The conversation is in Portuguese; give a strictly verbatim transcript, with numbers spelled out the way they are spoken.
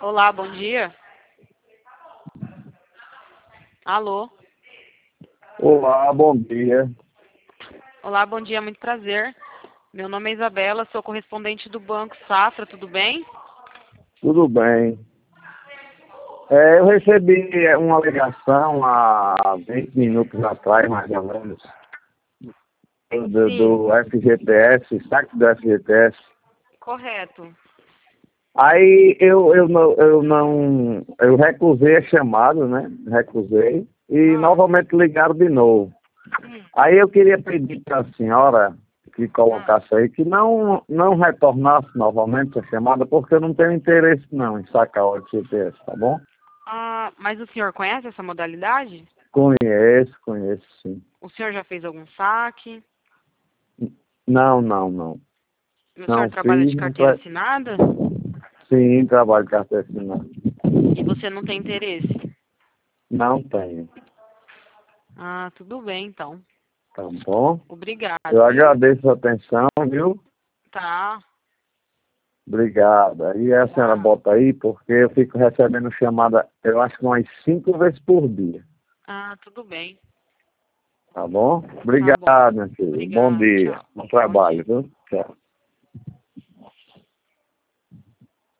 Olá, bom dia. Alô? Olá, bom dia. Olá, bom dia, muito prazer. Meu nome é Isabela, sou correspondente do Banco Safra, tudo bem? Tudo bem? É, eu recebi uma ligação há vinte minutos atrás, mais ou menos, do, Sim, do F G T S, saque do F G T S. correto. Aí eu, eu, não, eu não, eu recusei a chamada, né? Recusei. E Ah, novamente ligaram de novo. hum, Aí eu queria pedir para a senhora que ah, colocasse aí, que não, não retornasse novamente a chamada, porque eu não tenho interesse não em sacar o F G T S, tá bom? ah, mas o senhor conhece essa modalidade? Conheço, conheço sim. O senhor já fez algum saque? Não, não, não. O senhor Não trabalha fiz, de não carteira tra... assinada? Sim, trabalho de carteira assinada. E você não tem interesse? Não tenho. Ah, tudo bem, então. Tá bom? Obrigado, Eu viu? agradeço a atenção, viu? Tá, Obrigado. Aí a senhora tá. bota aí, porque eu fico recebendo chamada, eu acho que umas cinco vezes por dia. Ah, tudo bem. Tá bom? Tá bom. Obrigado, meu filho. Bom Obrigado, dia. tchau. Bom Bom dia. trabalho, viu? Tchau.